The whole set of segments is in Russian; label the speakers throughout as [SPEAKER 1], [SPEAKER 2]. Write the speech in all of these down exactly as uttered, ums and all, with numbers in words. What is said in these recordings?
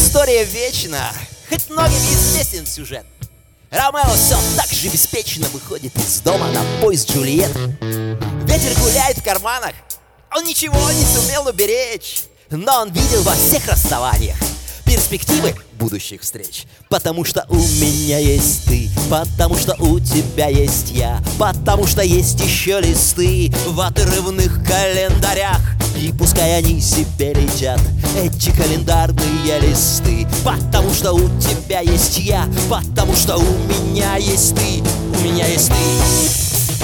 [SPEAKER 1] история вечна, хоть многим известен сюжет. Ромео все так же беспечно выходит из дома на поезд Джульетт. Ветер гуляет в карманах, он ничего не сумел уберечь, но он видел во всех расставаниях перспективы будущих встреч. Потому что у меня есть ты, потому что у тебя есть я, потому что есть еще листы в отрывных календарях. И пускай они себе летят, эти календарные листы. Потому что у тебя есть я, потому что у меня есть ты, у меня есть ты.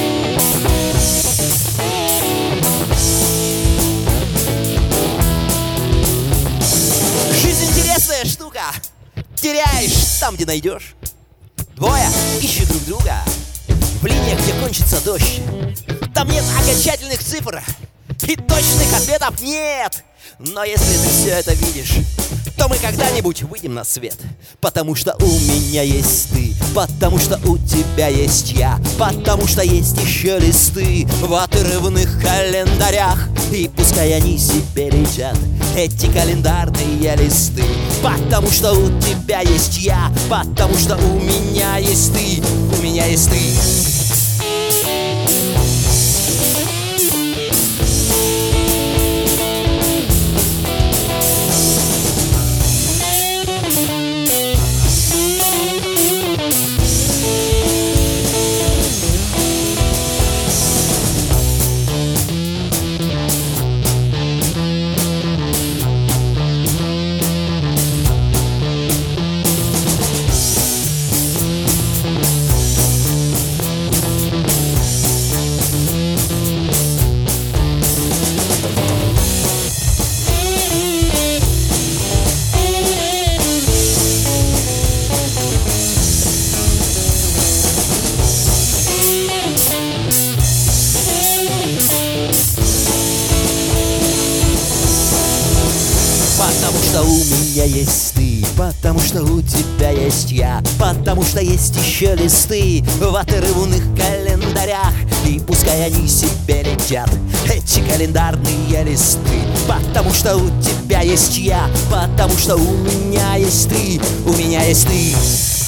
[SPEAKER 1] Жизнь интересная штука, теряешь там, где найдешь. Двое ищут друг друга в линиях, где кончится дождь. Там нет окончательных цифр и точных ответов нет. Но если ты все это видишь, то мы когда-нибудь выйдем на свет. Потому что у меня есть ты, потому что у тебя есть я, потому что есть еще листы в отрывных календарях. И пускай они себе летят, эти календарные листы. Потому что у тебя есть я, потому что у меня есть ты, у меня есть ты.
[SPEAKER 2] Потому что у меня есть ты, потому что у тебя есть я, потому что есть еще листы в отрывных календарях. И пускай они себе летят, эти календарные листы. Потому что у тебя есть я, потому что у меня есть ты, у меня есть ты.